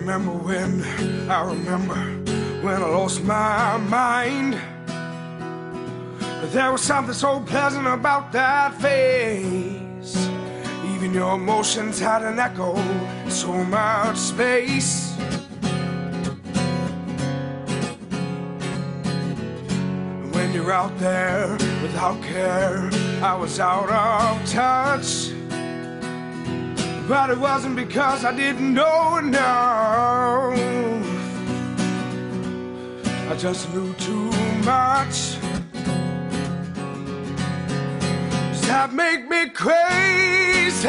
remember when I lost my mind. But there was something so pleasant about that face. Even your emotions had an echo, so much space. When you're out there without care, I was out of touch. But it wasn't because I didn't know enough. I just knew too much. Does that make me crazy?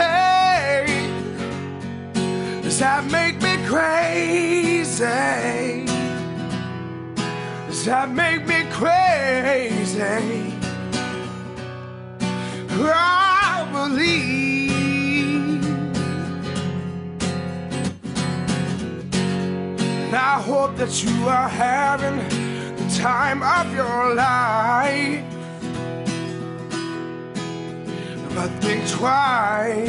Does that make me crazy? Does that make me crazy? I believe. And I hope that you are having the time of your life. But think twice.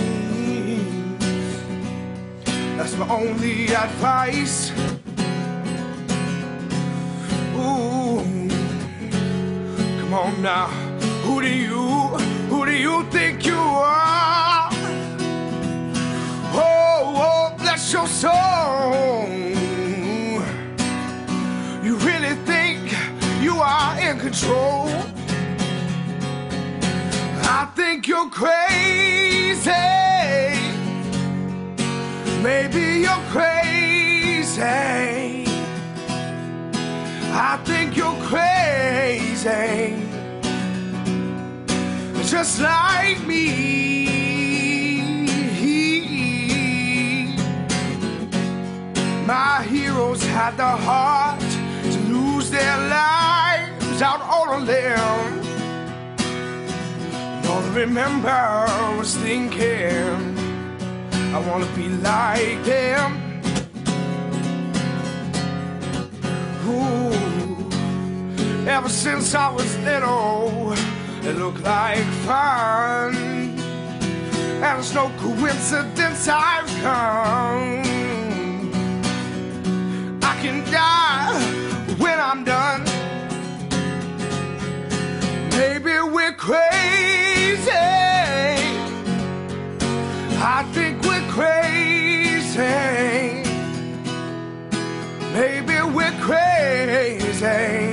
That's my only advice. Ooh, come on now. Who do you think you are? Oh, bless your soul. You really think you are in control? I think you're crazy. Maybe you're crazy. I think you're crazy. Just like me. My heroes had the heart to lose their lives out on a limb. And all I remember was thinking, I wanna be like them. Ooh, ever since I was little, it looked like fun, and it's no coincidence I've come. I can die when I'm done. Maybe we're crazy. I think we're crazy. Maybe we're crazy.